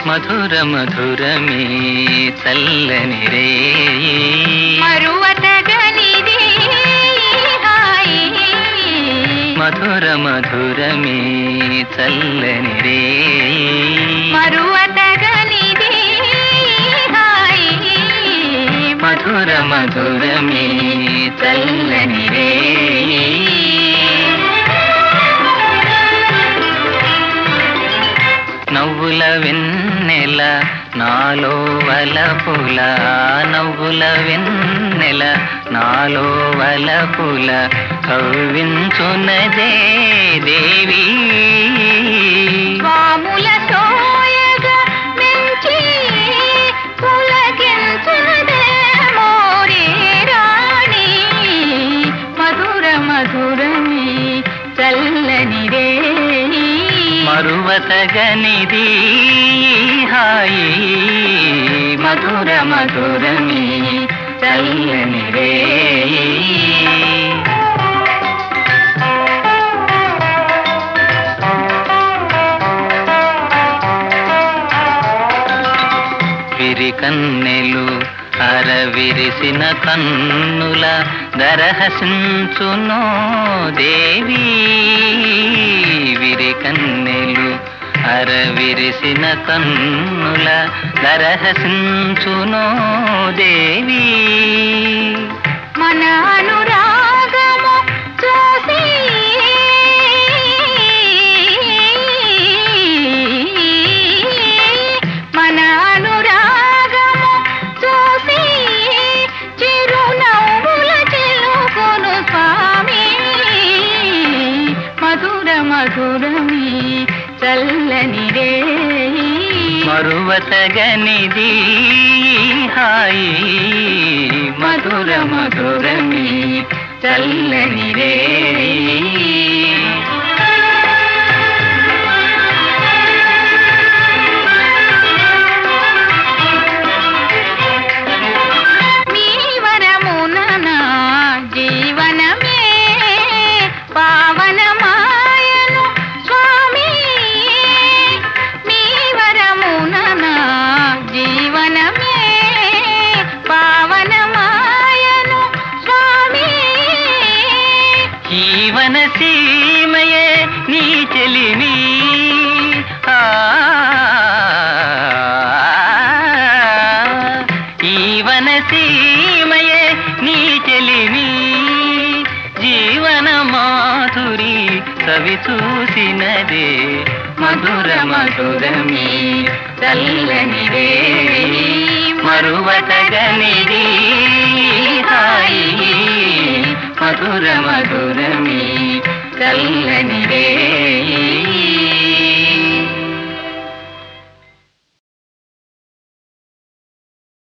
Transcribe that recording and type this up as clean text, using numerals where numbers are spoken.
మధుర మధురమే చల్లని రేయి మరువతగనిది హాయి మధుర మధురమే చల్లని రేయి మరువతగనిది హాయి మధుర మధురమే చల్లని రేయి నవ్వుల వెన్నెల నాలో వలపుల నవ్వుల వెన్నెల నాలో వలపుల కవ్వించునదే దేవి స్వాముల సోయగా మెంచి పులకించునదే మోరే రాణి మధుర మధురమే చల్లని రేయి మరువతగనిది హాయి మధుర మధురమే చల్లని రేయి విరికన్నెలు అరవిరిసిన కన్నుల దరహసించునో దేవి విరికన్నెలు అరవిరిసిన కన్నుల దరహసించునో దేవి మన అనురాగము చూసి మన అనురాగము చూసి చిరునవ్వుల చిలుకును స్వామి మధుర మధురమే చల్లని రేయి మరువతగనిది హాయి మధుర మధురమే చల్లని రేయి మీ వరమున నా జీవనమే పావనమాయను స్వామి మీ వరమున నా జీవనమే పావనమాయను స్వామి జీవన సీమయే నీ చెలిమి జీవన సీమయే నీ చెలిమి జీవన మాధురి కవి చూసినదే మధుర మధురమే చల్లని రేయి మరువతగనిది హాయి మధుర మధురమే చల్లని